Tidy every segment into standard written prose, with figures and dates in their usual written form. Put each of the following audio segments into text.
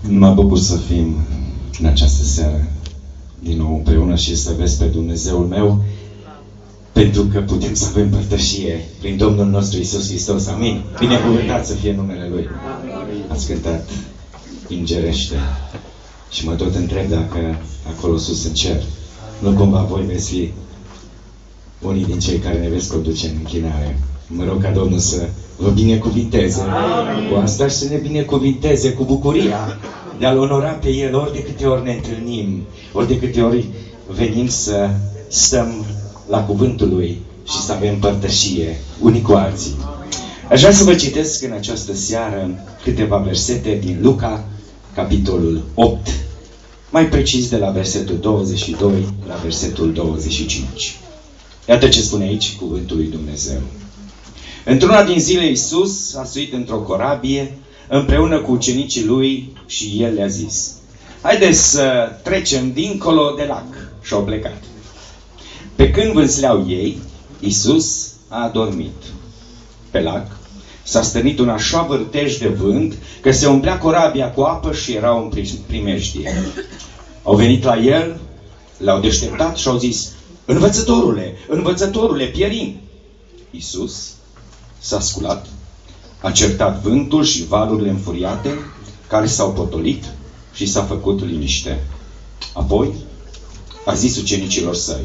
Mă bucur să fim în această seară din nou împreună și să vezi pe Dumnezeul meu, pentru că putem să avem părtășie prin Domnul nostru Iisus Hristos. Amin. Binecuvântat să fie numele Lui. Ați cântat Îngerește și mă tot întreb dacă acolo sus în cer nu cumva voi veți fi unii din cei care ne veți conduce în închinare. Mă rog ca Domnul să vă binecuvinteze cu asta și să ne binecuvinteze cu bucuria de a-L onora pe El ori de câte ori ne întâlnim, ori de câte ori venim să stăm la cuvântul Lui și să avem părtășie unii cu alții. Aș vrea să vă citesc în această seară câteva versete din Luca, capitolul 8, mai precis de la versetul 22 la versetul 25. Iată ce spune aici cuvântul lui Dumnezeu. Într-una din zile Iisus a suit într-o corabie împreună cu ucenicii Lui și El le-a zis: haideți să trecem dincolo de lac. Și au plecat. Pe când vânzleau ei, Iisus a adormit. Pe lac s-a stârnit un așa vârtej de vânt că se umplea corabia cu apă și erau în primejdie. Au venit la El, l-au deșteptat și au zis: Învățătorule, învățătorule, pierim! Iisus s-a sculat, a certat vântul și valurile înfuriate, care s-au potolit și s-a făcut liniște. Apoi a zis ucenicilor săi: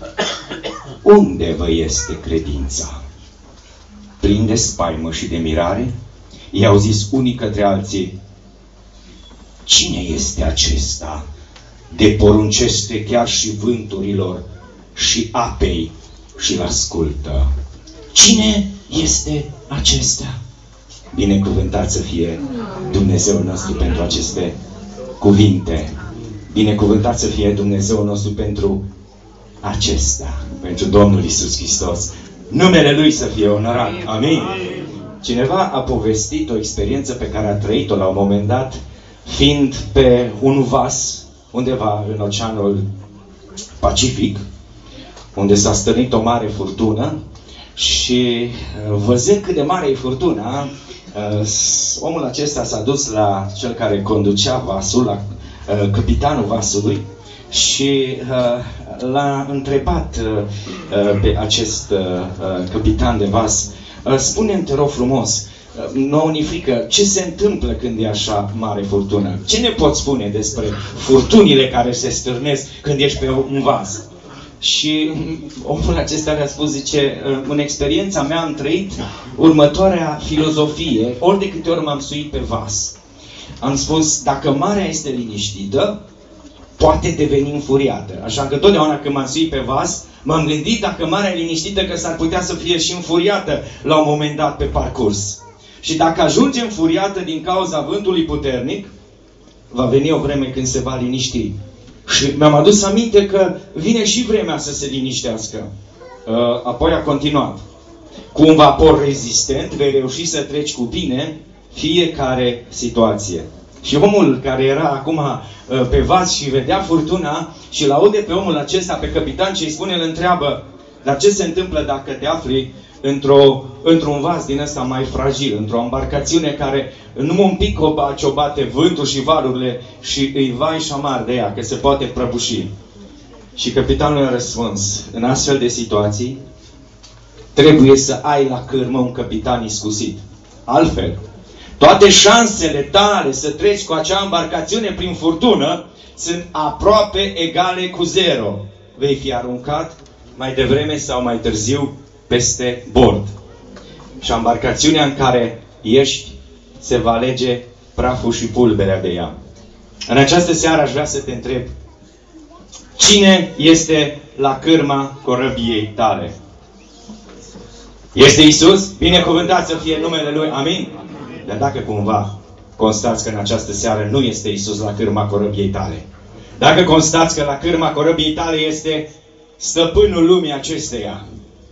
unde vă este credința? Plini de spaimă și de mirare, ei au zis unii către alții: cine este acesta de poruncește chiar și vânturilor și apei și l-ascultă? Cine este acesta? Binecuvântat să fie Dumnezeul nostru pentru aceste cuvinte. Binecuvântat să fie Dumnezeul nostru pentru acesta, pentru Domnul Iisus Hristos. Numele Lui să fie onorat. Amin. Cineva a povestit o experiență pe care a trăit-o la un moment dat, fiind pe un vas undeva în Oceanul Pacific, unde s-a stârnit o mare furtună și văzând cât de mare e furtuna, omul acesta s-a dus la cel care conducea vasul, la capitanul vasului, și l-a întrebat pe acest capitan de vas: spune-mi, te rog frumos, nouă ni frică, ce se întâmplă când e așa mare furtună? Ce ne poți spune despre furtunile care se stârnesc când ești pe un vas? Și omul acesta le-a spus, zice: în experiența mea am trăit următoarea filozofie, ori de câte ori m-am suit pe vas. Am spus, dacă marea este liniștită, poate deveni înfuriată. Așa că totdeauna când m-am suit pe vas, m-am gândit, dacă marea e liniștită, că s-ar putea să fie și înfuriată la un moment dat pe parcurs. Și dacă ajunge înfuriată din cauza vântului puternic, va veni o vreme când se va liniști. Și mi-am adus aminte că vine și vremea să se liniștească. Apoi a continuat: cu un vapor rezistent vei reuși să treci cu bine fiecare situație. Și omul care era acum pe vas și vedea furtuna și l-aude pe omul acesta, pe capitan, ce îi spune, îl întreabă: dar ce se întâmplă dacă te afli într-un vas din ăsta mai fragil, într-o embarcațiune care numai un pic o bate vântul și valurile și îi vai și amar de ea, că se poate prăbuși? Și capitanul a răspuns: în astfel de situații trebuie să ai la cârmă un capitan iscusit. Altfel, toate șansele tale să treci cu acea embarcațiune prin furtună sunt aproape egale cu zero. Vei fi aruncat mai devreme sau mai târziu peste bord. Și embarcațiunea în care ești se va alege praful și pulberea de ea. În această seară aș vrea să te întreb: cine este la cârma corăbiei tale? Este Iisus? Binecuvântat să fie numele Lui. Amin? Dar dacă cumva constați că în această seară nu este Iisus la cârma corăbiei tale, dacă constați că la cârma corăbiei tale este stăpânul lumii acesteia,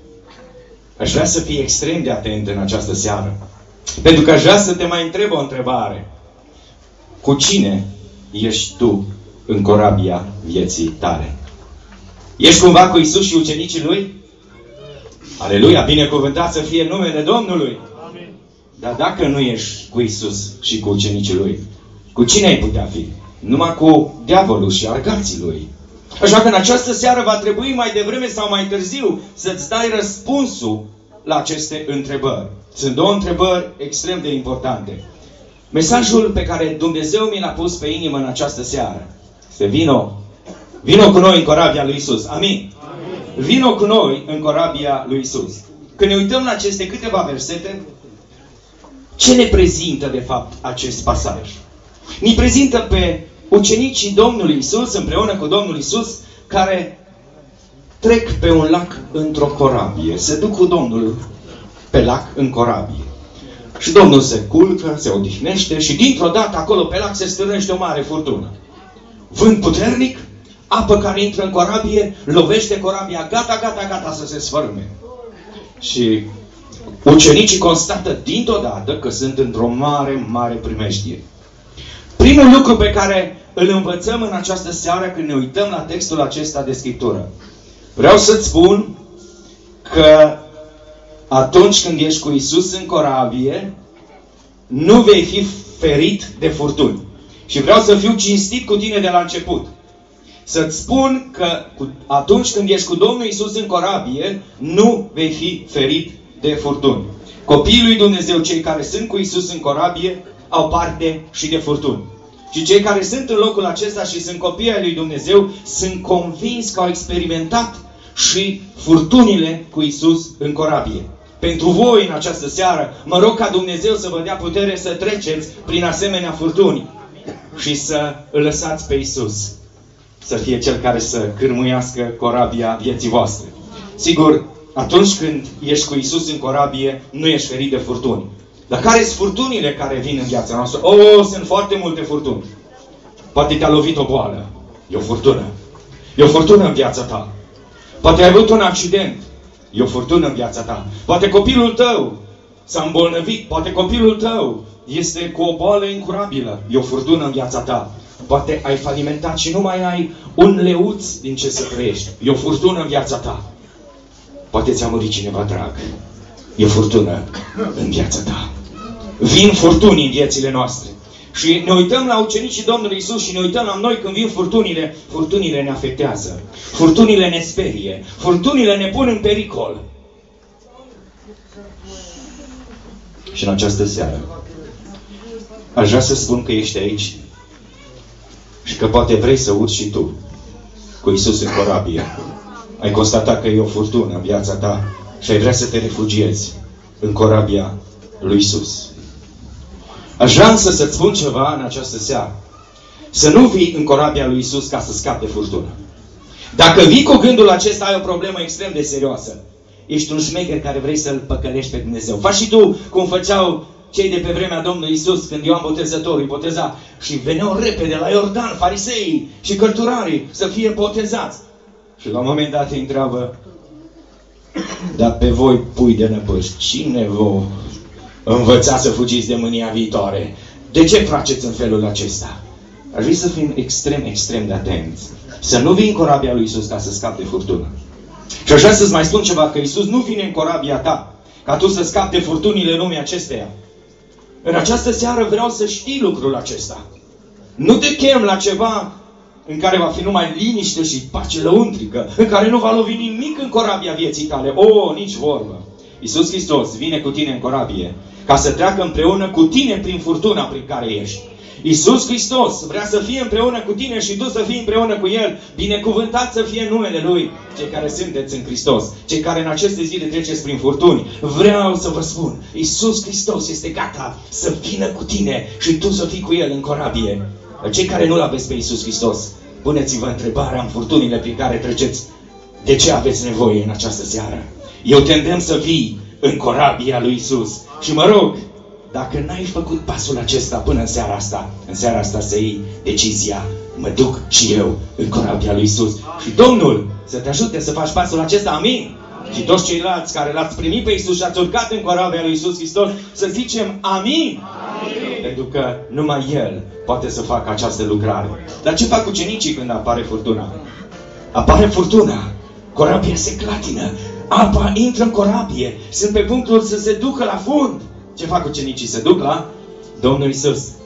aș vrea să fii extrem de atent în această seară. Pentru că aș vrea să te mai întreb o întrebare. Cu cine ești tu în corabia vieții tale? Ești cumva cu Iisus și ucenicii Lui? Aleluia! Binecuvântat să fie numele Domnului! Amin. Dar dacă nu ești cu Iisus și cu ucenicii Lui, Cu cine ai putea fi? Numai cu diavolul și argații lui. Așa că în această seară va trebui mai devreme sau mai târziu să-ți dai răspunsul la aceste întrebări. Sunt două întrebări extrem de importante. Mesajul pe care Dumnezeu mi l-a pus pe inimă în această seară este vino cu noi în corabia lui Isus. Amin? Amin. Vino cu noi în corabia lui Isus. Când ne uităm la aceste câteva versete, ce ne prezintă de fapt acest pasaj? Ne prezintă pe ucenicii Domnului Isus împreună cu Domnul Isus care trec pe un lac într-o corabie. Se duc cu Domnul pe lac în corabie. Și Domnul se culcă, se odihnește și dintr-o dată acolo pe lac se stârnește o mare furtună. Vânt puternic, apă care intră în corabie, lovește corabia, gata să se sfărâme. Și ucenicii constată dintr-o dată că sunt într-o mare primejdie. Primul lucru pe care îl învățăm în această seară când ne uităm la textul acesta de Scriptură. Vreau să-ți spun că atunci când ești cu Isus în corabie, nu vei fi ferit de furtuni. Și vreau să fiu cinstit cu tine de la început. Să-ți spun că atunci când ești cu Domnul Isus în corabie, nu vei fi ferit de furtuni. Copiii lui Dumnezeu, cei care sunt cu Isus în corabie, au parte și de furtuni. Și cei care sunt în locul acesta și sunt copii ai lui Dumnezeu, sunt convins că au experimentat și furtunile cu Isus în corabie. Pentru voi în această seară, mă rog ca Dumnezeu să vă dea putere să treceți prin asemenea furtuni și să îl lăsați pe Isus să fie Cel care să cârmuiască corabia vieții voastre. Sigur, atunci când ești cu Isus în corabie, nu ești ferit de furtuni. Dar care sunt furtunile care vin în viața noastră? Sunt foarte multe furtuni. Poate te-a lovit o boală. E o furtună. E o furtună în viața ta. Poate ai avut un accident. E o furtună în viața ta. Poate copilul tău s-a îmbolnăvit. Poate copilul tău este cu o boală incurabilă. E o furtună în viața ta. Poate ai falimentat și nu mai ai un leuț din ce să trăiești. E o furtună în viața ta. Poate ți-a murit cineva drag. E o furtună în viața ta. Vin furtuni în viețile noastre. Și ne uităm la ucenicii Domnului Isus și ne uităm la noi când vin furtunile. Furtunile ne afectează. Furtunile ne sperie. Furtunile ne pun în pericol. Și în această seară aș vrea să spun că ești aici și că poate vrei să urci și tu cu Isus în corabie. Ai constatat că e o furtună în viața ta și ai vrea să te refugiezi în corabia lui Isus. Aș vrea să-ți spun ceva în această seară. Să nu vii în corabia lui Isus ca să scapi de furtună. Dacă vii cu gândul acesta, ai o problemă extrem de serioasă. Ești un șmecher care vrei să-L păcălești pe Dumnezeu. Faci și tu cum făceau cei de pe vremea Domnului Isus, când Ioan Botezătorul îi boteza și veneau repede la Iordan, fariseii și cărturarii să fie botezați. Și la un moment dat îi întreabă: dar pe voi, pui de năpâși, cine vă învăța să fugiți de mânia viitoare? De ce faceți în felul acesta? Aș vrea să fim extrem de atenți. Să nu vii în corabia lui Isus ca să scapi de furtună. Și aș vrea să-ți mai spun ceva, că Isus nu vine în corabia ta ca tu să scapi de furtunile lumii acesteia. În această seară vreau să știi lucrul acesta. Nu te chem la ceva în care va fi numai liniște și pace lăuntrică, în care nu va lovi nimic în corabia vieții tale. Nici vorbă. Iisus Hristos vine cu tine în corabie ca să treacă împreună cu tine prin furtuna prin care ești. Iisus Hristos vrea să fie împreună cu tine și tu să fii împreună cu El. Binecuvântat să fie numele Lui. Cei care sunteți în Hristos, cei care în aceste zile treceți prin furtuni, vreau să vă spun, Iisus Hristos este gata să vină cu tine și tu să fii cu El în corabie. Cei care nu-L aveți pe Iisus Hristos, puneți-vă întrebarea în furtunile prin care treceți. De ce aveți nevoie în această seară? Eu te îndemn să vii în corabia lui Iisus. Și mă rog, dacă n-ai făcut pasul acesta până în seara asta să iei decizia: mă duc și eu în corabia lui Iisus. Și Domnul să te ajute să faci pasul acesta. Amin? Și toți ceilalți care l-ați primit pe Iisus și ați urcat în corabia lui Iisus Hristos, să zicem amin. Amin. Pentru că numai El poate să facă această lucrare. Dar ce fac ucenicii când apare furtuna? Apare furtuna, corabia se clatină, apa intră în corabie, sunt pe punctul să se ducă la fund. Ce fac ucenicii? Se duc la Domnul Iisus.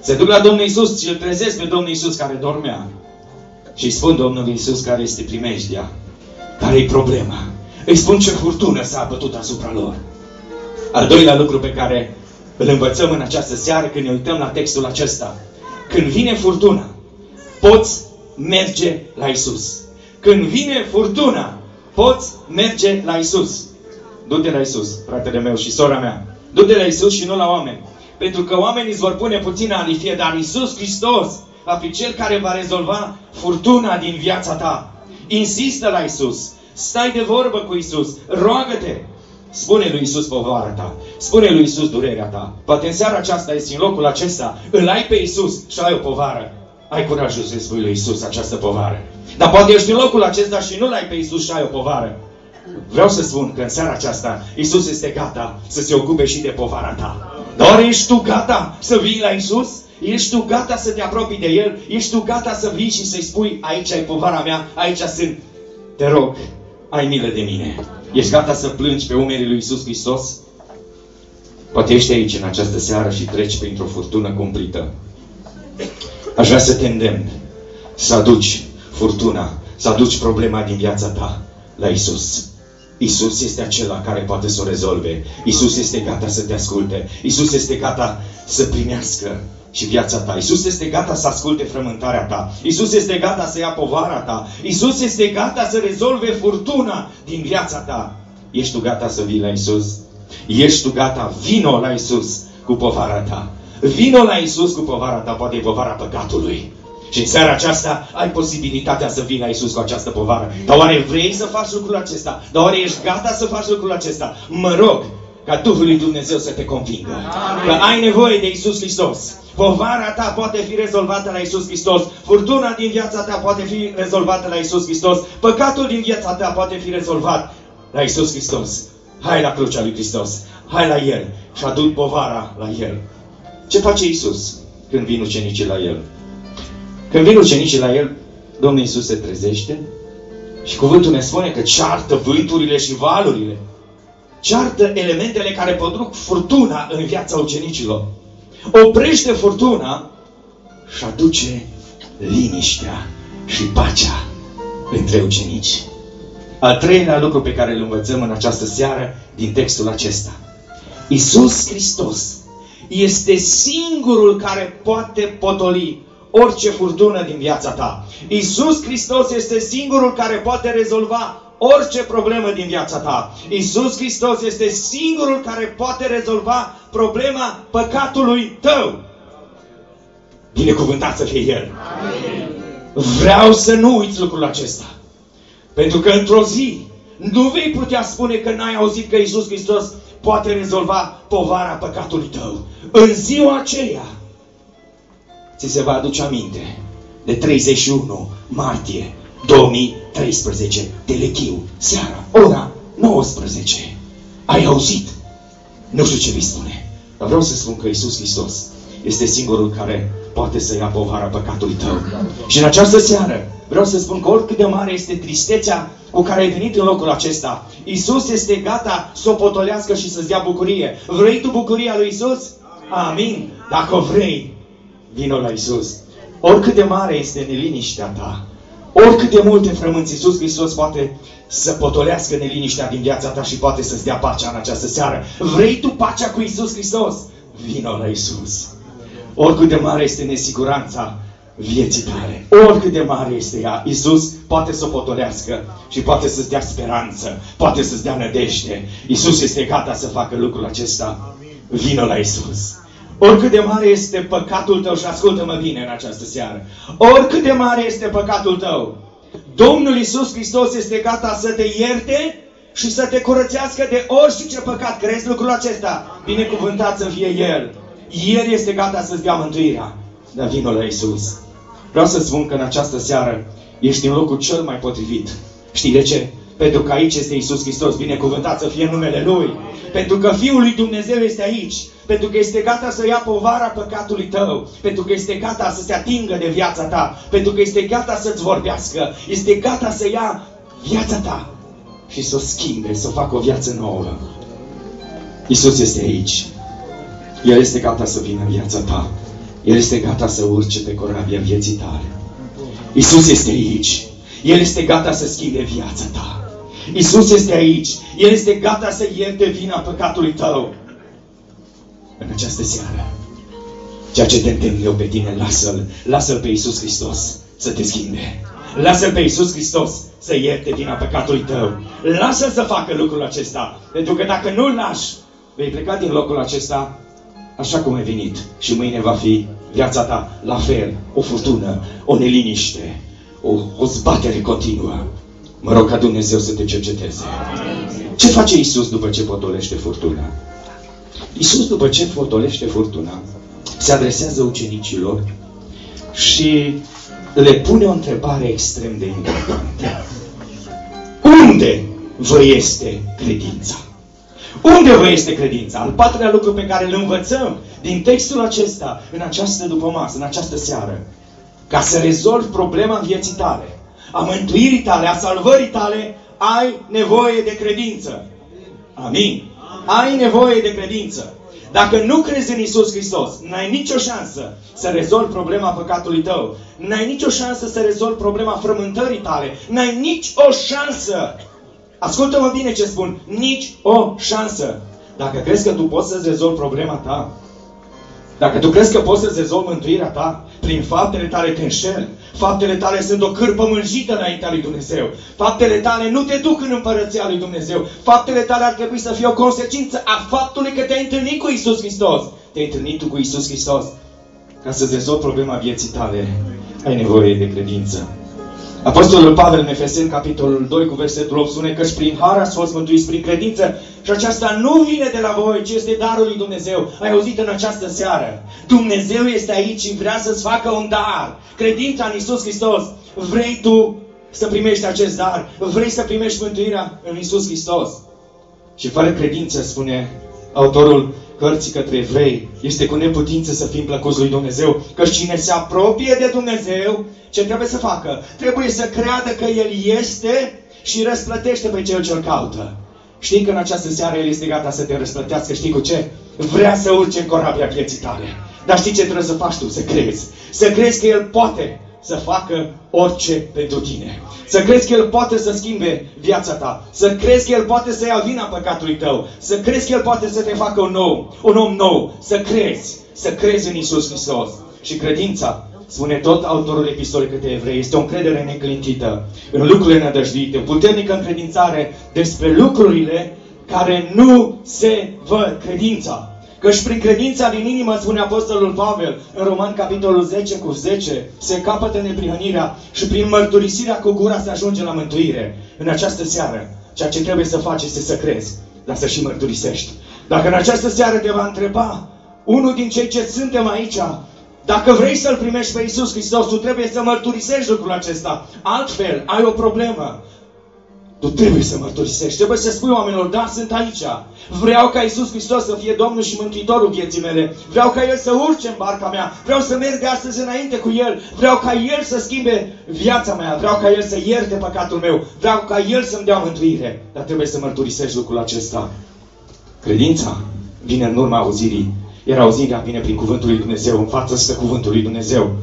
Se duc la Domnul Iisus și îl trezesc pe Domnul Iisus care dormea. Și îi spun Domnului Iisus care este primejdea, care-i problema. Îi spun ce furtună s-a abătut asupra lor. Al doilea lucru pe care îl învățăm în această seară când ne uităm la textul acesta. Când vine furtuna, poți merge la Iisus. Când vine furtuna, poți merge la Iisus. Du-te la Iisus, fratele meu și sora mea. Du-te la Iisus și nu la oameni. Pentru că oamenii îți vor pune puțină alifie, dar Iisus Hristos va fi Cel care va rezolva furtuna din viața ta. Insistă la Iisus. Stai de vorbă cu Iisus. Roagă-te. Spune lui Iisus povara ta. Spune lui Iisus durerea ta. Poate în seara aceasta ești în locul acesta. Îl ai pe Iisus și ai o povară. Ai curajul să-i spui lui Iisus această povară. Dar poate ești în locul acesta și nu-L ai pe Iisus și ai o povară. Vreau să spun că în seara aceasta Iisus este gata să se ocupe și de povara ta. Dar ești tu gata să vii la Iisus? Ești tu gata să te apropii de El? Ești tu gata să vii și să-i spui, aici ai povara mea, aici sunt. Te rog, ai milă de mine. Ești gata să plângi pe umerii lui Iisus Hristos? Poate ești aici în această seară și treci printr-o furtună cumplită. Aș vrea să te îndemn să aduci furtuna, să aduci problema din viața ta la Iisus. Iisus este acela care poate să o rezolve. Iisus este gata să te asculte. Iisus este gata să primească și viața ta. Iisus este gata să asculte frământarea ta. Iisus este gata să ia povara ta. Iisus este gata să rezolve furtuna din viața ta. Ești tu gata să vii la Iisus? Ești tu gata? Vino la Iisus cu povara ta. Vino la Iisus cu povara ta, poate e povara păcatului. Și în seara aceasta ai posibilitatea să vii la Iisus cu această povară. Dar oare vrei să faci lucrul acesta? Dar oare ești gata să faci lucrul acesta? Mă rog ca Duhul lui Dumnezeu să te convingă. Amin. Că ai nevoie de Iisus Hristos. Povara ta poate fi rezolvată la Iisus Hristos. Furtuna din viața ta poate fi rezolvată la Iisus Hristos. Păcatul din viața ta poate fi rezolvat la Iisus Hristos. Hai la crucea lui Hristos. Hai la El și adu povara la El. Ce face Iisus când vin ucenicii la El? Când vin ucenicii la El, Domnul Iisus se trezește și cuvântul ne spune că ceartă vânturile și valurile. Ceartă elementele care produc furtuna în viața ucenicilor. Oprește furtuna și aduce liniștea și pacea între ucenici. Al treilea lucru pe care îl învățăm în această seară din textul acesta. Iisus Hristos este singurul care poate potoli orice furtună din viața ta. Iisus Hristos este singurul care poate rezolva orice problemă din viața ta. Iisus Hristos este singurul care poate rezolva problema păcatului tău. Binecuvântat să fie El. Amin. Vreau să nu uiți lucrul acesta. Pentru că într-o zi nu vei putea spune că n-ai auzit că Iisus Hristos poate rezolva povara păcatului tău. În ziua aceea ți se va aduce aminte de 31 martie 2013, Telechiu, seara, ora 19. Ai auzit? Nu știu ce vei spune, dar vreau să spun că Iisus Hristos este singurul care poate să ia povara păcatului tău. Și în această seară vreau să spun că oricât de mare este tristețea cu care ai venit în locul acesta, Iisus este gata să o potolească și să-ți dea bucurie. Vrei tu bucuria lui Iisus? Amin. Dacă o vrei, vino la Iisus. Oricât de mare este neliniștea ta, oricât de multe frămânți, Iisus Hristos poate să potolească neliniștea din viața ta și poate să-ți dea pacea în această seară. Vrei tu pacea cu Iisus Hristos? Vino la Iisus. Oricât de mare este nesiguranța vieții tale, oricât de mare este ea, Iisus poate să o potolească și poate să-ți dea speranță, poate să-ți dea nădejde. Iisus este gata să facă lucrul acesta. Vino la Iisus. Oricât de mare este păcatul tău, și ascultă-mă bine în această seară, oricât de mare este păcatul tău, Domnul Iisus Hristos este gata să te ierte și să te curățească de orice păcat. Crezi lucrul acesta? Binecuvântat să fie El. El este gata să-ți dea mântuirea. Dar vino la Iisus. Vreau să spun că în această seară ești în locul cel mai potrivit. Știi de ce? Pentru că aici este Iisus Hristos. Binecuvântat să fie numele Lui. Pentru că Fiul lui Dumnezeu este aici. Pentru că este gata să ia povara păcatului tău. Pentru că este gata să se atingă de viața ta. Pentru că este gata să-ți vorbească. Este gata să ia viața ta și să o schimbe, să facă o viață nouă. Iisus este aici. El este gata să vină în viața ta. El este gata să urce pe corabia vieții tale. Iisus este aici. El este gata să schimbe viața ta. Iisus este aici. El este gata să ierte vina păcatului tău. În această seară, ceea ce te îndemn eu pe tine, lasă-L pe Iisus Hristos să te schimbe. Lasă-L pe Iisus Hristos să ierte vina păcatului tău. Lasă-L să facă lucrul acesta. Pentru că dacă nu-L lași, vei pleca din locul acesta așa cum ai venit. Și mâine va fi viața ta la fel. O furtună, o neliniște, o zbatere continuă. Mă rog ca Dumnezeu să te cerceteze. Ce face Iisus după ce potolește furtuna? Iisus după ce potolește furtuna, se adresează ucenicilor și le pune o întrebare extrem de importantă. Unde vă este credința? Unde vă este credința? Al patrulea lucru pe care îl învățăm din textul acesta, în această dupămasă, în această seară, ca să rezolvi problema vieții tale, a mântuirii tale, a salvării tale, ai nevoie de credință. Amin. Ai nevoie de credință. Dacă nu crezi în Iisus Hristos, n-ai nicio șansă să rezolvi problema păcatului tău. N-ai nicio șansă să rezolvi problema frământării tale. N-ai nici o șansă. Ascultă-mă bine ce spun. Nici o șansă. Dacă crezi că tu poți să-ți rezolvi problema ta, dacă tu crezi că poți să-ți rezolvi mântuirea ta, prin faptele tale te înșeli. Faptele tale sunt o cârpă mânjită înaintea lui Dumnezeu. Faptele tale nu te duc în împărăția lui Dumnezeu. Faptele tale ar trebui să fie o consecință a faptului că te-ai întâlnit cu Iisus Hristos. Te-ai întâlnit tu cu Iisus Hristos. Ca să-ți rezolvi problema vieții tale, ai nevoie de credință. Apostolul Pavel în Efeseni, capitolul 2, cu versetul 8, spune căci prin har ați fost mântuiți prin credință și aceasta nu vine de la voi, ci este darul lui Dumnezeu. Ai auzit în această seară? Dumnezeu este aici și vrea să-ți facă un dar. Credința în Iisus Hristos. Vrei tu să primești acest dar? Vrei să primești mântuirea în Iisus Hristos? Și fără credință, spune autorul cărții către evrei, este cu neputință să fim plăcuți lui Dumnezeu, că cine se apropie de Dumnezeu, ce trebuie să facă? Trebuie să creadă că El este și răsplătește pe cel ce-L caută. Știi că în această seară El este gata să te răsplătească, știi cu ce? Vrea să urce în corabia vieții tale. Dar știi ce trebuie să faci tu? Să crezi. Să crezi că El poate să facă orice pentru tine. Să crezi că El poate să schimbe viața ta. Să crezi că El poate să ia vina păcatului tău. Să crezi că El poate să te facă un om nou. Să crezi în Iisus Hristos. Și credința, spune tot autorul epistolei către evrei, este o încredere neclintită în lucrurile nădăjduite, o puternică încredințare despre lucrurile care nu se văd. Credința. Căci prin credința din inimă, spune apostolul Pavel, în Roman capitolul 10 cu 10, se capătă neprihănirea și prin mărturisirea cu gura se ajunge la mântuire. În această seară, ceea ce trebuie să faci este să crezi, dar să și mărturisești. Dacă în această seară te va întreba unul din cei ce suntem aici, dacă vrei să-L primești pe Iisus Hristos, tu trebuie să mărturisești lucrul acesta. Altfel, ai o problemă. Tu trebuie să mărturisești. Trebuie să spui oamenilor, da, sunt aici. Vreau ca Iisus Hristos să fie Domnul și Mântuitorul vieții mele. Vreau ca El să urce în barca mea. Vreau să merg astăzi înainte cu El. Vreau ca El să schimbe viața mea. Vreau ca El să ierte păcatul meu. Vreau ca El să-mi dea mântuire. Dar trebuie să mărturisești lucrul acesta. Credința vine în urma auzirii. Iar auzirea vine prin cuvântul lui Dumnezeu. În față stă cuvântul lui Dumnezeu.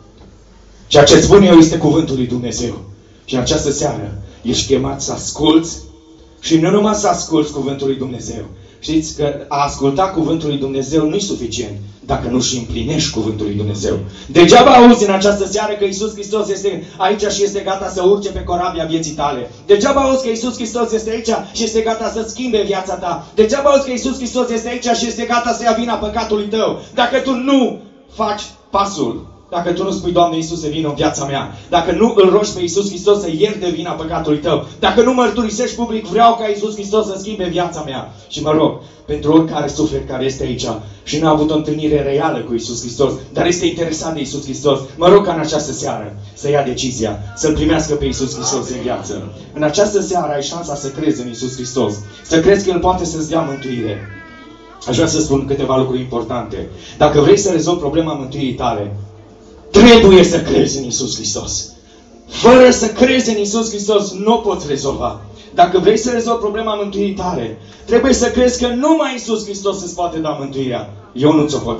Ceea ce spun eu este cuvântul lui Dumnezeu. Și în această seară ești chemat să asculți și nu numai să asculți cuvântul lui Dumnezeu. Știți că a asculta cuvântul lui Dumnezeu nu e suficient dacă nu și împlinești cuvântul lui Dumnezeu. Degeaba auzi în această seară că Iisus Hristos este aici și este gata să urce pe corabia vieții tale. Degeaba auzi că Iisus Hristos este aici și este gata să schimbe viața ta. Degeaba auzi că Iisus Hristos este aici și este gata să ia vina păcatului tău. Dacă tu nu faci pasul, dacă tu nu spui, Doamne Iisuse, vină în viața mea, dacă nu îl rogi pe Iisus Hristos să ierte vina păcatului tău, dacă nu mărturisești public, vreau ca Iisus Hristos să schimbe viața mea. Și mă rog, pentru oricare suflet care este aici și nu a avut o întâlnire reală cu Iisus Hristos, dar este interesat de Iisus Hristos, mă rog ca în această seară să ia decizia, să-L primească pe Iisus Hristos în viață. În această seară ai șansa să crezi în Iisus Hristos, să crezi că El poate să-ți dea mântuire. Aș vrea să spun câteva lucruri importante. Dacă vrei să rezolvi problema mântuirii tale, trebuie să crezi în Iisus Hristos. Fără să crezi în Iisus Hristos, nu o poți rezolva. Dacă vrei să rezolvi problema mântuirii tale, trebuie să crezi că numai Iisus Hristos îți poate da mântuirea. Eu nu ți-o pot da.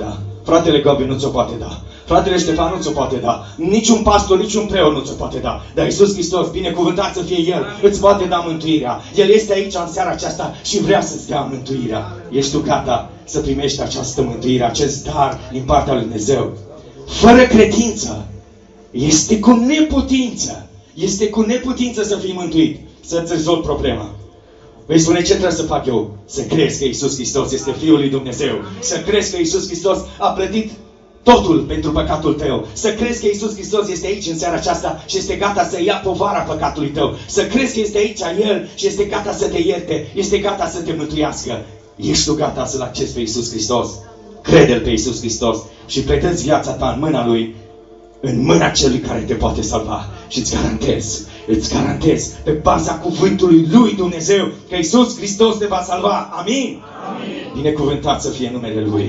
Fratele Gabi nu ți-o poate da. Fratele Ștefan nu ți-o poate da. Niciun pastor, niciun preot nu ți-o poate da. Dar Iisus Hristos, binecuvântat să fie El, îți poate da mântuirea. El este aici în seara aceasta și vrea să-ți dea mântuirea. Ești tu gata să primești această mântuire, acest dar din partea lui Dumnezeu? Fără credință este cu neputință. Este cu neputință să fii mântuit, să-ți rezolvi problema. Vei spune, ce trebuie să fac eu? Să crezi că Iisus Hristos este Fiul lui Dumnezeu. Să crezi că Iisus Hristos a plătit totul pentru păcatul tău. Să crezi că Iisus Hristos este aici în seara aceasta și este gata să ia povara păcatului tău. Să crezi că este aici El și este gata să te ierte. Este gata să te mântuiască. Ești tu gata să-L accesi pe Iisus Hristos? Crede-L pe Iisus Hristos și predă-ți viața ta în mâna Lui, în mâna Celui care te poate salva. Și îți garantez, pe baza cuvântului lui Dumnezeu, că Iisus Hristos te va salva. Amin? Amin. Binecuvântat să fie numele Lui.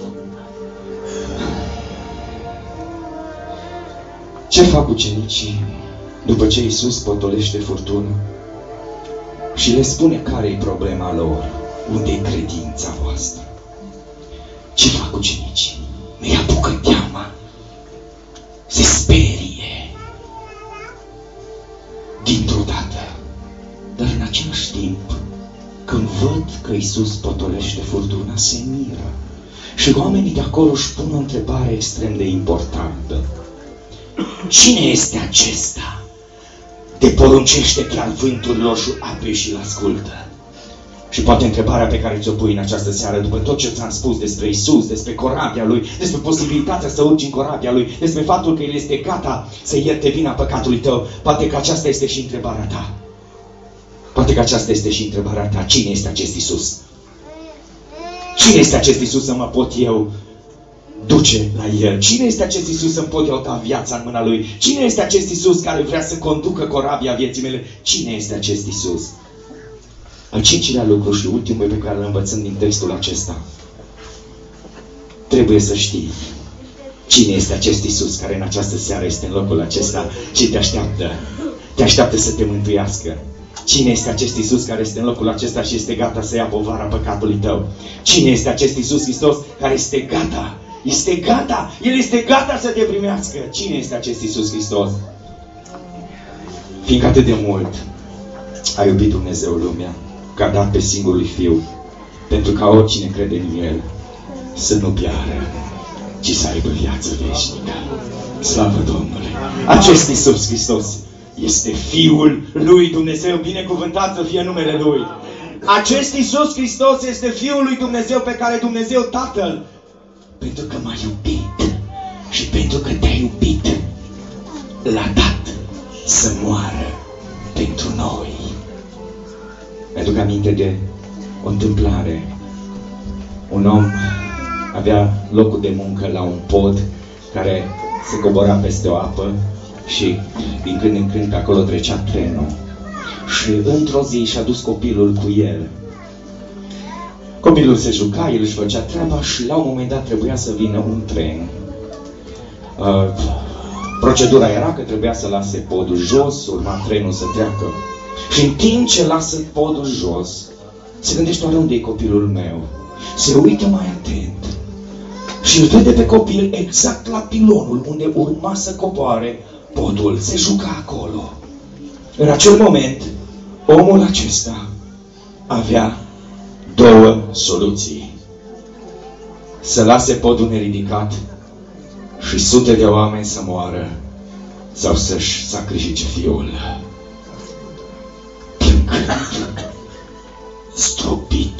Ce fac ucenicii după ce Iisus potolește furtună și le spune care e problema lor? Unde e credința voastră? Ce fac ucenicii? Îi apucă teama. Se sperie. Dintr-o dată. Dar în același timp, când văd că Iisus potolește furtuna, se miră. Și oamenii de acolo își pun o întrebare extrem de importantă. Cine este acesta de poruncește chiar vânturilor și apei și îl ascultă? Și poate întrebarea pe care ți-o pui în această seară, după tot ce ți-am spus despre Iisus, despre corabia Lui, despre posibilitatea să urci în corabia Lui, despre faptul că El este gata să ierte vina păcatului tău, poate că aceasta este și întrebarea ta. Poate că aceasta este și întrebarea ta. Cine este acest Iisus? Cine este acest Iisus să mă pot eu duce la El? Cine este acest Iisus să-mi pot eu da viața în mâna Lui? Cine este acest Iisus care vrea să conducă corabia vieții mele? Cine este acest Iisus? Al cincilea lucru și ultimul pe care îl învățăm din textul acesta. Trebuie să știi cine este acest Iisus care în această seară este în locul acesta și te așteaptă. Te așteaptă să te mântuiască. Cine este acest Iisus care este în locul acesta și este gata să ia povara păcatului tău? Cine este acest Iisus Hristos care este gata? Este gata! El este gata să te primească. Cine este acest Iisus Hristos? Fiindcă atât de mult a iubit Dumnezeu lumea, că a dat pe singurul Fiu, pentru ca oricine crede în El să nu piară, ci să aibă viață veșnică. Slavă Domnului! Acest Iisus Hristos este Fiul lui Dumnezeu, binecuvântat să fie numele Lui. Acest Iisus Hristos este Fiul lui Dumnezeu pe care Dumnezeu Tatăl, pentru că m-a iubit și pentru că te-a iubit, l-a dat să moară pentru noi. Mi-aduc aminte de o întâmplare. Un om avea locul de muncă la un pod care se cobora peste o apă și din când în când acolo trecea trenul. Și într-o zi și-a dus copilul cu el. Copilul se juca, el își făcea treaba și la un moment dat trebuia să vină un tren. Procedura era că trebuia să lase podul jos, urma trenul să treacă. Și în timp ce lasă podul jos, se gândește, oare unde e copilul meu? Se uită mai atent și îl vede pe copil exact la pilonul unde urma să coboare podul. Se juca acolo. În acel moment, omul acesta avea două soluții. Să lase podul neridicat și sute de oameni să moară, sau să-și sacrifice fiul. Plângând, stropit,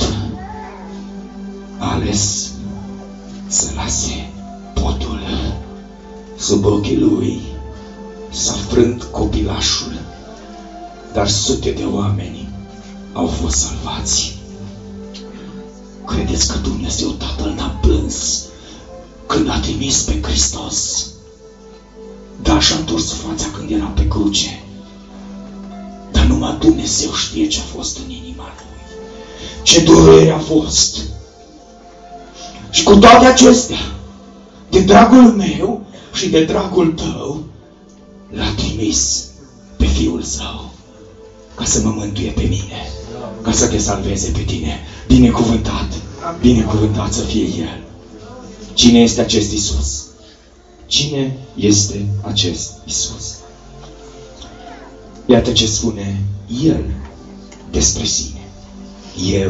a ales să lase podul. Sub ochii lui s-a frânt copilașul, dar sute de oameni au fost salvați. Credeți că Dumnezeu Tatăl n-a plâns când a trimis pe Hristos? Dar și-a întors fața când era pe cruce. Dar numai Dumnezeu știe ce a fost în inima lui. Ce durere a fost. Și cu toate acestea, de dragul meu și de dragul tău, l-a trimis pe Fiul Său ca să mă mântuie pe mine, ca să te salveze pe tine. Binecuvântat, binecuvântat să fie El. Cine este acest Iisus? Cine este acest Iisus? Iată ce spune El despre sine. Eu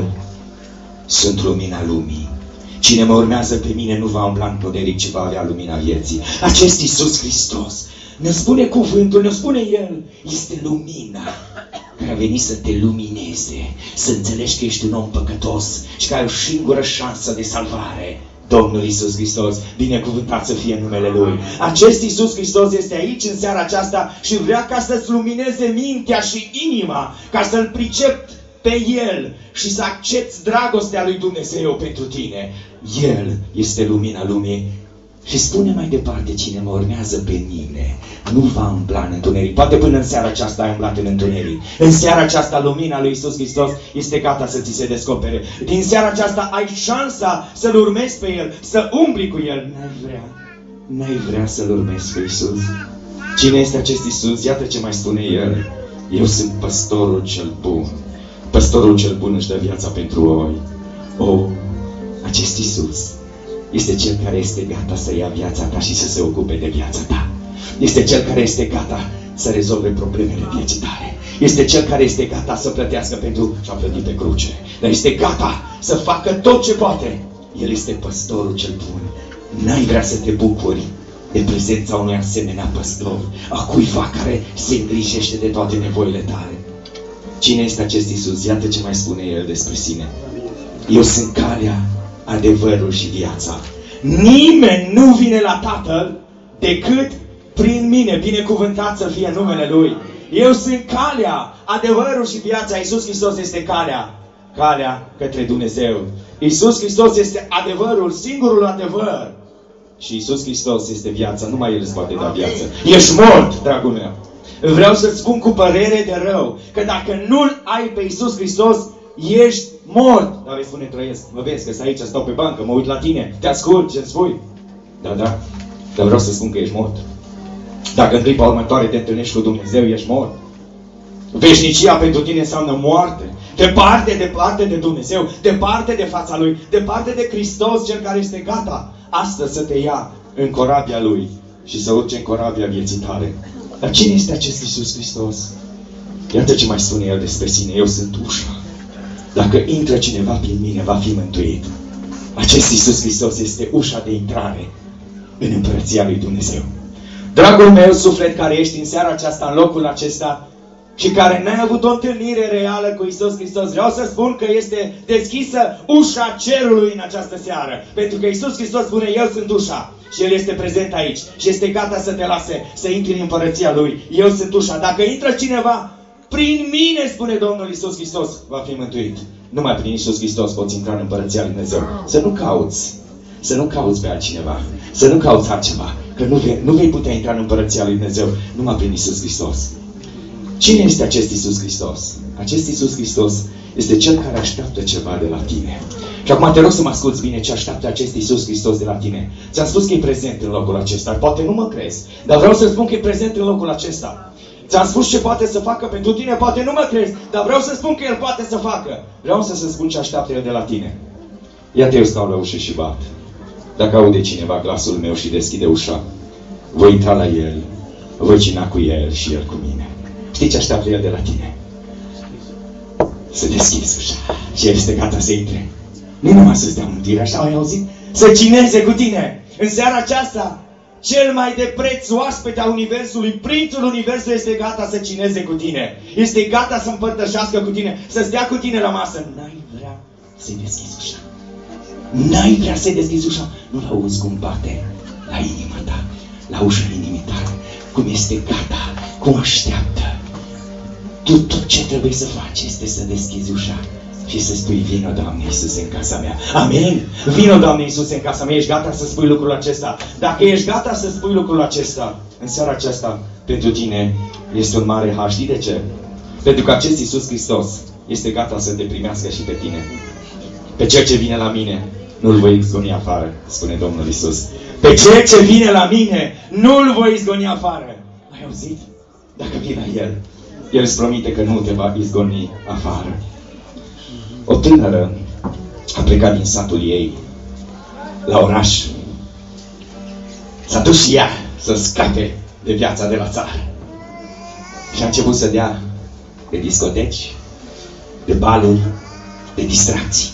sunt lumina lumii. Cine mă urmează pe mine nu va umbla în întuneric, ci va avea lumina vieții. Acest Iisus Hristos ne spune cuvântul, ne spune El, este lumina care a venit să te lumineze, să înțelegi că ești un om păcătos și că ai o singură șansă de salvare. Domnul Iisus Hristos, binecuvântat să fie numele Lui. Acest Iisus Hristos este aici în seara aceasta și vrea ca să-ți lumineze mintea și inima, ca să-L pricepi pe El și să accepti dragostea lui Dumnezeu pentru tine. El este lumina lumii. Și spune mai departe, cine mă urmează pe mine nu va umbla în întuneric. Poate până în seara aceasta ai umblat în întuneric. În seara aceasta lumina lui Iisus Hristos este gata să ți se descopere. Din seara aceasta ai șansa să-L urmezi pe El, să umbli cu El. N-ai vrea să-L urmezi pe Iisus? Cine este acest Iisus? Iată ce mai spune El. Eu sunt păstorul cel bun. Păstorul cel bun își dă viața pentru oi. Acest Iisus este Cel care este gata să ia viața ta și să se ocupe de viața ta. Este Cel care este gata să rezolve problemele vieții tale. Este Cel care este gata să plătească pentru și-a plătit pe cruce. Dar este gata să facă tot ce poate. El este păstorul cel bun. N-ai vrea să te bucuri de prezența unui asemenea păstor, a cuiva care se îngrijește de toate nevoile tale. Cine este acest Iisus? Iată ce mai spune El despre sine. Eu sunt calea, adevărul și viața. Nimeni nu vine la Tatăl decât prin mine. Binecuvântat să fie numele Lui. Eu sunt calea, adevărul și viața. Iisus Hristos este calea. Calea către Dumnezeu. Iisus Hristos este adevărul, singurul adevăr. Și Iisus Hristos este viața. Numai El îți poate da viață. Ești mort, dragul meu. Vreau să-ți spun cu părere de rău că dacă nu-L ai pe Iisus Hristos, ești mort. Dar vei spune, trăiesc. Mă vezi că stai aici, stau pe bancă, mă uit la tine, te ascult ce-mi spui. Da. Dar vreau să spun că ești mort. Dacă în clipa următoare te întâlnești cu Dumnezeu, ești mort. Veșnicia pentru tine înseamnă moarte. Departe de Dumnezeu, departe de fața Lui, departe de Hristos, Cel care este gata astăzi să te ia în corabia Lui și să urce în corabia vieții tale. Dar cine este acest Iisus Hristos? Iată ce mai spune El despre sine. Eu sunt ușa. Dacă intră cineva prin mine, va fi mântuit. Acest Iisus Hristos este ușa de intrare în Împărăția lui Dumnezeu. Dragul meu, suflet care ești în seara aceasta, în locul acesta, și care n-ai avut o întâlnire reală cu Iisus Hristos, vreau să spun că este deschisă ușa cerului în această seară. Pentru că Iisus Hristos spune, Eu sunt ușa. Și El este prezent aici. Și este gata să te lase să intri în Împărăția Lui. Eu sunt ușa. Dacă intră cineva prin mine, spune Domnul Iisus Hristos, va fi mântuit. Numai prin Iisus Hristos poți intra în Împărăția lui Dumnezeu. Să nu cauți pe altcineva. Să nu cauți altceva. Că nu vei putea intra în Împărăția lui Dumnezeu numai prin Iisus Hristos. Cine este acest Iisus Hristos? Acest Iisus Hristos este Cel care așteaptă ceva de la tine. Și acum te rog să mă asculți bine ce așteaptă acest Iisus Hristos de la tine. Ți-am spus că e prezent în locul acesta. Poate nu mă crezi, dar vreau să spun că e prezent în locul acesta. Ți-am spus ce poate să facă pentru tine, poate nu mă crezi, dar vreau să spun că El poate să facă. Vreau să spun ce așteaptă El de la tine. Iată, eu stau la ușă și bat. Dacă aude cineva glasul meu și deschide ușa, voi intra la El, voi cina cu El și El cu mine. Știi ce așteaptă El de la tine? Să deschizi ușa și El este gata să intre. Nu numai să-ți dea mântire, așa ai auzit? Să cineze cu tine. În seara aceasta, cel mai de preț oaspete a Universului, Prințul Universului este gata să cineze cu tine. Este gata să împărtășească cu tine, să stea cu tine la masă. N-ai vrea să-i deschizi ușa. N-ai vrea să-i deschizi ușa. Nu-L auzi cum bate la inima ta, la ușa inimii tale. Cum este gata, cum așteaptă. Tu tot ce trebuie să faci este să deschizi ușa și să spui, vină, Doamne Iisuse, în casa mea. Amin? Vină, Doamne Iisuse, în casa mea. Ești gata să spui lucrul acesta? Dacă ești gata să spui lucrul acesta, în seara aceasta, pentru tine este un mare har. Știi de ce? Pentru că acest Iisus Hristos este gata să te primească și pe tine. Pe cel ce vine la mine, nu-l voi izgoni afară, spune Domnul Iisus. Pe cel ce vine la mine, nu-l voi izgoni afară. Ai auzit? Dacă vii la El, El îți promite că nu te va izgoni afară. O tânără a plecat din satul ei la oraș S-a dus și ea să scape de viața de la țară. Și a început să dea de discoteci, de baluri, de distracții.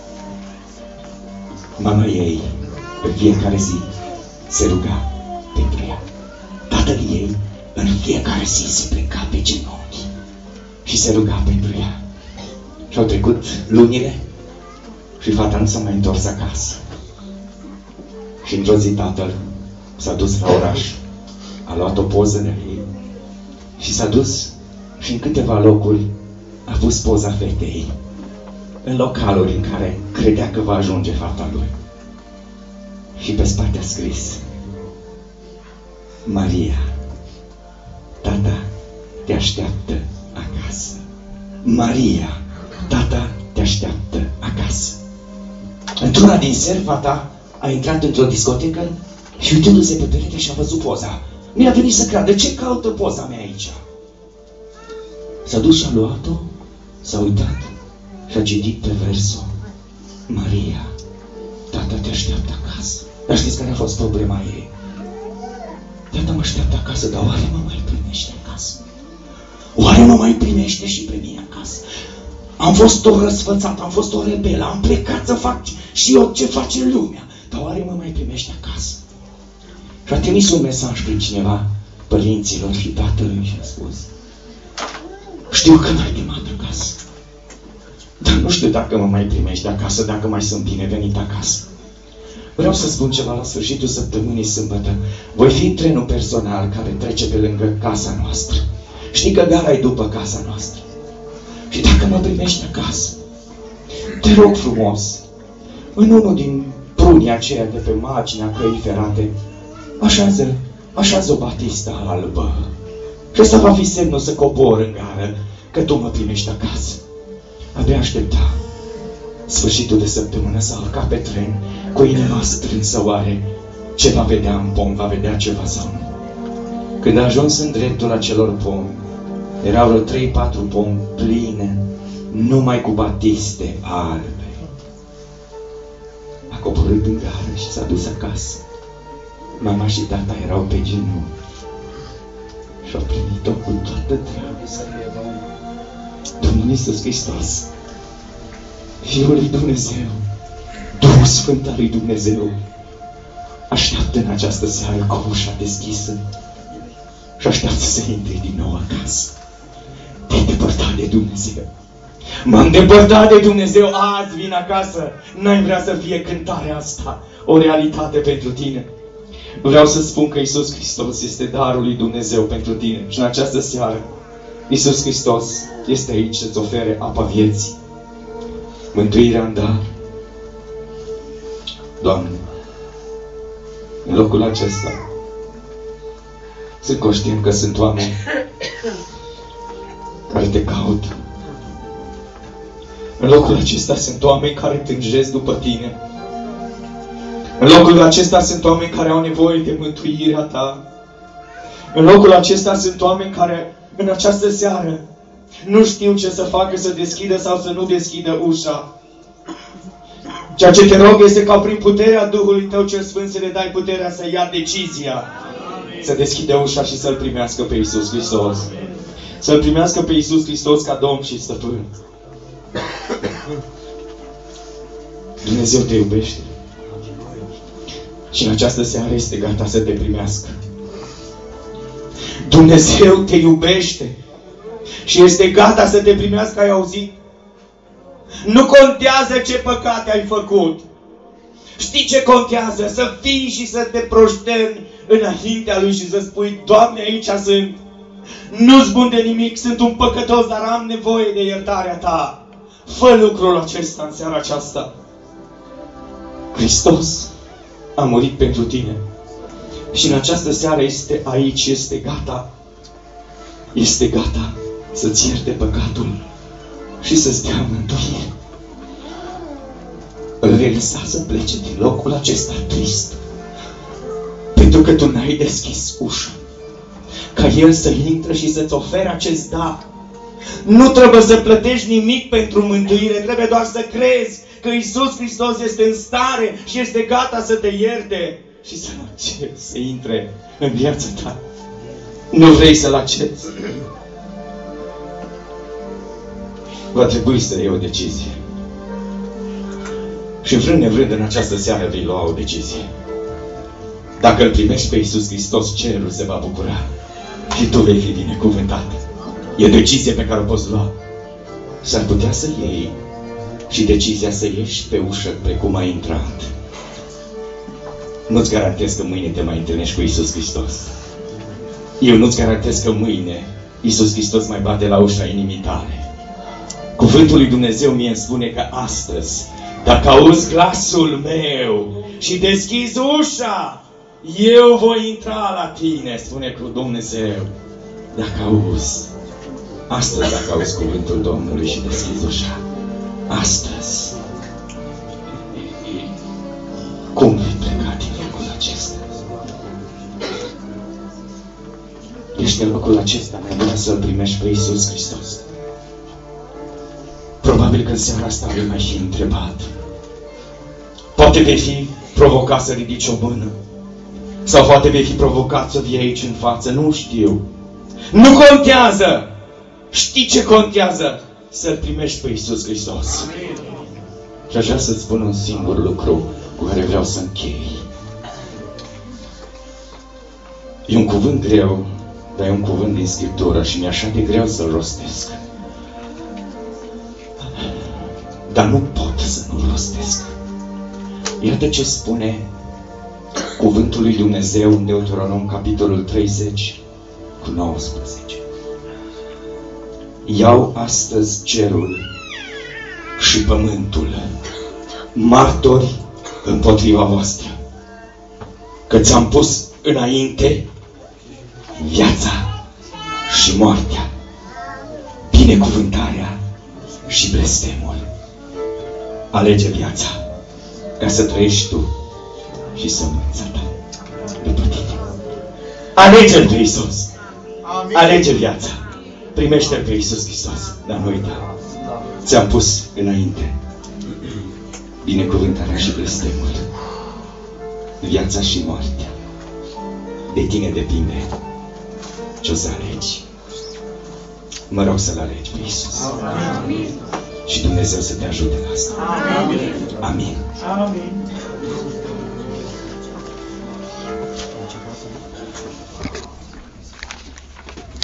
Mama ei, în fiecare zi, se ruga pentru ea. Tatăl ei, în fiecare zi, se pleca pe genunchi și se ruga pentru ea. Și au trecut lunile și fata nu s-a mai întors acasă. Și într-o zi tatăl s-a dus la oraș, a luat o poză de ei și s-a dus și în câteva locuri a pus poza fetei în localuri în care credea că va ajunge fata lui. Și pe spate a scris: Maria, tata te așteaptă acasă. Maria, tata te așteaptă acasă. Într-una din seri, fata a intrat într-o discotecă și uitându-se pe perete și-a văzut poza. Mi-a venit să creadă, ce caută poza mea aici? S-a dus și a luat-o, s-a uitat și a citit pe versul: Maria, tata te așteaptă acasă. Dar știți care a fost problema ei? Tata mă așteaptă acasă, dar oare mă mai primește acasă? Oare mă mai primește și pe mine acasă? Am fost o răsfățată, am fost o rebelă, am plecat să fac și eu ce face lumea, dar oare mă mai primește acasă? Și a trimis un mesaj prin cineva părinților și tatălui și a spus: știu că m-ai chemat acasă, dar nu știu dacă mă mai primești acasă, dacă mai sunt binevenit acasă. Vreau să spun ceva la sfârșitul săptămânii sâmbătă. Voi fi trenul personal care trece pe lângă casa noastră. Știi că gara e după casa noastră. Și dacă mă primești acasă, te rog frumos, în unul din prunii aceia de pe marginea căii ferate, așează o batistă albă. Și ăsta va fi semnul să cobor în gară, că tu mă primești acasă. Abia aștepta sfârșitul de săptămână să urca pe tren cu inima strânsă, oare ce va vedea în pom, va vedea ceva sau nu. Când a ajuns în dreptul acelor pomi, erau vreo 3-4 pomi pline, numai cu batiste albe. A coborât în gară și s-a dus acasă. Mama și tata erau pe genunchi și au primit-o cu toată dragostea. Domnul Iisus Hristos, Fiul lui Dumnezeu, Duhul Sfânt al lui Dumnezeu, așteaptă în această seară cu ușa deschisă și așteaptă să intri din nou acasă. Te-ai depărtat de Dumnezeu. M-am depărtat de Dumnezeu, azi vin acasă. N-ai vrea să fie cântarea asta o realitate pentru tine? Vreau să spun că Iisus Hristos este darul lui Dumnezeu pentru tine. Și în această seară, Iisus Hristos este aici să-ți ofere apa vieții, mântuirea în dar. Doamne, în locul acesta sunt conștient că sunt oameni care te caută. În locul acesta sunt oameni care tânjesc după tine. În locul acesta sunt oameni care au nevoie de mântuirea ta. În locul acesta sunt oameni care în această seară nu știu ce să facă, să deschidă sau să nu deschidă ușa. Ceea ce te rog este ca prin puterea Duhului Tău cel Sfânt să le dai puterea să ia decizia, să deschide ușa și să-L primească pe Iisus Hristos. Să-L primească pe Iisus Hristos ca Domn și Stăpân. Dumnezeu te iubește. Și în această seară este gata să te primească. Dumnezeu te iubește și este gata să te primească, ai auzit? Nu contează ce păcate ai făcut. Știi ce contează? Să fii și să te proșterni înaintea Lui și să spui: Doamne, aici sunt. Nu-ți bun de nimic, sunt un păcătos, dar am nevoie de iertarea Ta. Fă lucrul acesta în seara aceasta. Hristos a murit pentru tine. Și în această seară este aici, este gata. Este gata să-ți ierte păcatul și să-ți dea mântuire. Îl vei lăsa să plece din locul acesta trist, pentru că tu n-ai deschis ușa ca El să intre și să-ți ofere acest dar. Nu trebuie să plătești nimic pentru mântuire, trebuie doar să crezi că Iisus Hristos este în stare și este gata să te ierte. și să nu cer să intre în viața ta. Nu vrei să-L accesi? Va trebui să iei o decizie. Și vrând nevrând în această seară vei lua o decizie. Dacă îl primești pe Iisus Hristos, cerul se va bucura și tu vei fi binecuvântat. E decizie pe care o poți lua. S-ar putea să iei și decizia să ieși pe ușă precum ai intrat. Nu-ți garantez că mâine te mai întâlnești cu Iisus Hristos. Eu nu-ți garantez că mâine Iisus Hristos mai bate la ușa inimii tale. Cuvântul lui Dumnezeu mie îmi spune că astăzi, dacă auzi glasul meu și deschizi ușa, eu voi intra la tine, spune cu Dumnezeu. Dacă auzi, astăzi dacă auzi cuvântul Domnului și deschizi ușa, astăzi, cum vei pleca din locul acesta? Ești în locul acesta, mai vrea să-L primești pe Iisus Hristos. Probabil că în seara asta vei mai fi întrebat. Poate vei fi provocat să ridici o mână. Sau poate vei fi provocat să vii aici în față, nu știu. Nu contează! Știi ce contează? Să-L primești pe Iisus Hristos. Și aș vrea să-ți spun un singur lucru cu care vreau să închei. E un cuvânt greu, dar e un cuvânt din Scriptură și mi-e așa de greu să-l rostesc. Dar nu pot să nu-l rostesc. Iată ce spune cuvântul lui Dumnezeu în Deuteronom, capitolul 30, cu 19. Iau astăzi cerul și pământul, martori împotriva voastră, că ți-am pus înainte viața și moartea, binecuvântarea și blestemul. Alege viața ca să trăiești tu și sămânța ta după tine. Alege-L pe Iisus. Alege viața. Primește-L pe Iisus Hristos. Dar nu uita. Ți-am pus înainte binecuvântarea și blestemul, viața și moartea. De tine depinde ce o să alegi. Mă rog să-L alegi pe Iisus. Amin. Și Dumnezeu să te ajute la asta. Amin. Amin. Amin.